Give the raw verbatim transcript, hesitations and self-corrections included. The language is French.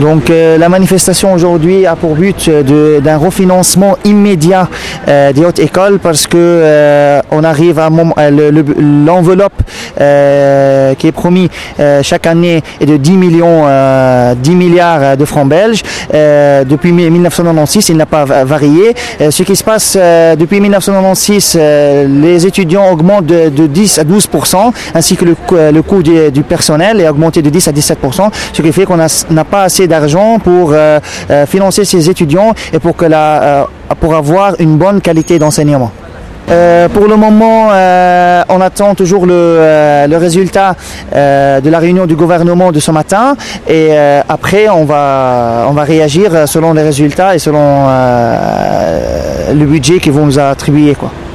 Donc euh, la manifestation aujourd'hui a pour but d'un refinancement immédiat euh, des hautes écoles parce que euh, on arrive à l'enveloppe euh, qui est promis euh, chaque année est de dix millions, euh, dix milliards de francs belges. Euh, depuis mille neuf cent quatre-vingt-seize, il n'a pas varié. Euh, ce qui se passe euh, depuis mille neuf cent quatre-vingt-seize, euh, les étudiants augmentent de, de dix à douze pour cent, ainsi que le, le coût du, du personnel est augmenté de dix à dix-sept pour cent, ce qui fait qu'on n'a pas assez d'argent pour euh, euh, financer ces étudiants et pour, que la, euh, pour avoir une bonne qualité d'enseignement. Euh, pour le moment, euh, on attend toujours le, euh, le résultat euh, de la réunion du gouvernement de ce matin et euh, après on va, on va réagir selon les résultats et selon euh, le budget qu'ils vont nous attribuer, quoi.